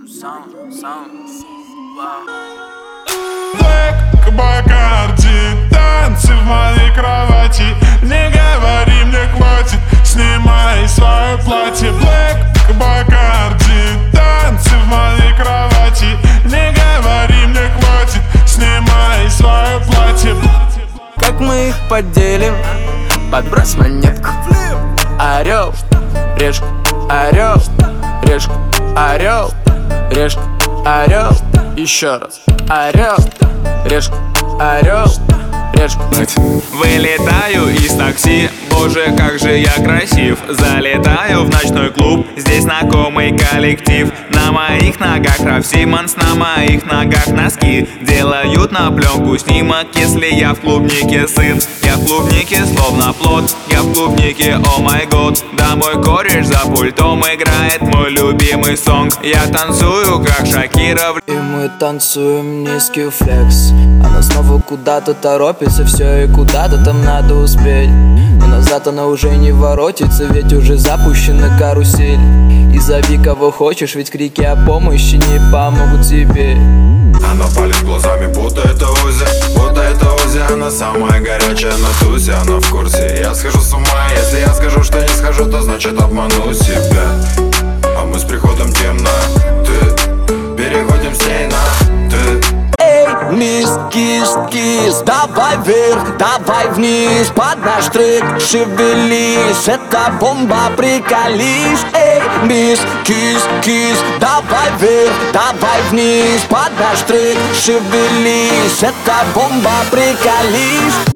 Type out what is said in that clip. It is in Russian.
Black Bacardi, танцы в моей кровати. Не говори, мне хватит, снимай свое платье. Black Bacardi, танцы в моей кровати. Не говори, мне хватит, снимай свое платье. Как мы их поделим? Подбрось монетку. Орел, решка, орел, решка, орел, решка, орел. Еще раз. Орел, решка, орел, решка. Вылетаю из такси, боже, как же я красив. Залетаю в ночной клуб, здесь знакомый коллектив. На моих ногах Раф Симонс, на моих ногах носки. Делают на пленку снимок, если я в клубнике сын. Я в клубнике словно плод, я в клубнике, о май год. Да мой кореш за пультом играет мой любимый сонг. Я танцую, как Шакира. И мы танцуем низкий флекс. Она снова куда-то торопится, все и куда-то там надо успеть. Но назад она уже не воротится, ведь уже запущена карусель. И зови кого хочешь, ведь крики о помощи не помогут тебе. Она палит глазами, будто это Узи, будто это Узи. Она самая горячая на тусе, она в курсе. Я схожу с ума, если я скажу, что не схожу, то значит обману себя. А мы с приходом темноты переходим с ней на ты. Эй, мисс Кис, Кис, давай вверх, давай вниз. Под наш трек шевелись, это бомба, приколись. Эй, мисс Кис, Кис, давай вверх, давай вниз. Под наш трек шевелись, это бомба, приколись.